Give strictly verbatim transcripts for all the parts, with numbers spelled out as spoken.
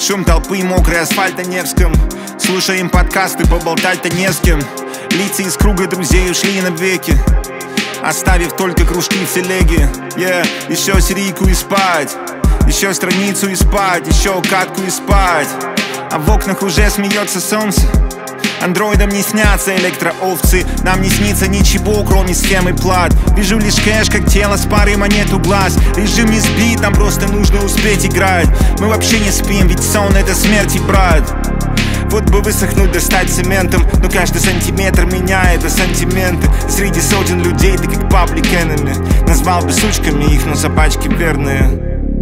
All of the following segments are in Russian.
Шум толпы, мокрый асфальт на Невском. Слушаем подкасты, поболтать-то не с кем. Лица из круга друзей ушли навеки, оставив только кружки в телеге. Yeah, еще серийку и спать, еще страницу и спать, еще катку и спать. А в окнах уже смеется солнце. Андроидам не снятся электроовцы. Нам не снится ничего, кроме схемы плат. Вижу лишь кэш, как тело с парой монет у глаз. Режим не сбит, нам просто нужно успеть играть. Мы вообще не спим, ведь сон — это смерти, брат. Вот бы высохнуть, достать цементом, но каждый сантиметр меняет до сантименты. Среди сотен людей ты как public enemy. Назвал бы сучками их, но собачки верные.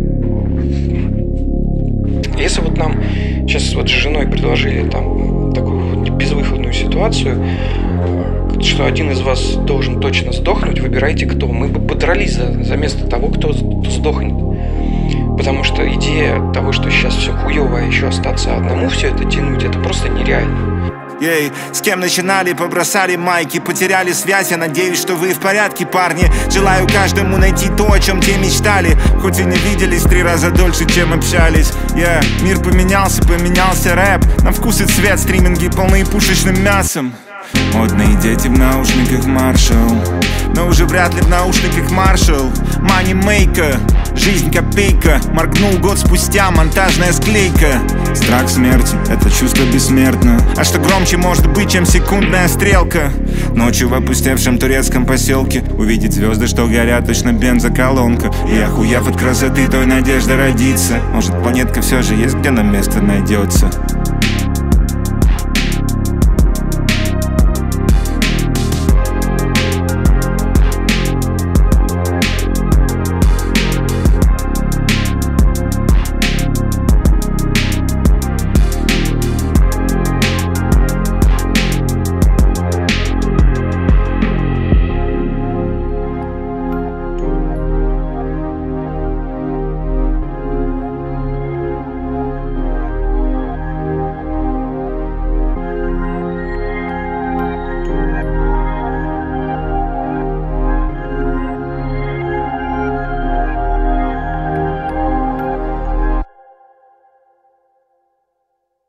Если вот нам сейчас вот с женой предложили там такую вот безвыходную ситуацию, что один из вас должен точно сдохнуть, выбирайте кто. Мы бы подрались за, за место того, кто, кто сдохнет. Потому что идея того, что сейчас все хуево, а еще остаться одному все это тянуть, это просто нереально. Ей, с кем начинали, побросали майки, потеряли связь, я надеюсь, что вы в порядке, парни. Желаю каждому найти то, о чем те мечтали, хоть и не виделись три раза дольше, чем общались. Yeah. Мир поменялся, поменялся рэп, на вкус и цвет стриминги, полные пушечным мясом. Модные дети в наушниках Marshall, но уже вряд ли в наушниках Marshall. Moneymaker, жизнь копейка, моргнул год спустя, монтажная склейка. Страх смерти — это чувство бессмертно. А что громче может быть, чем секундная стрелка? Ночью в опустевшем турецком поселке увидеть звезды, что горят, точно бензоколонка. И охуев от красоты той надежда родится. Может, планетка все же есть, где нам место найдется.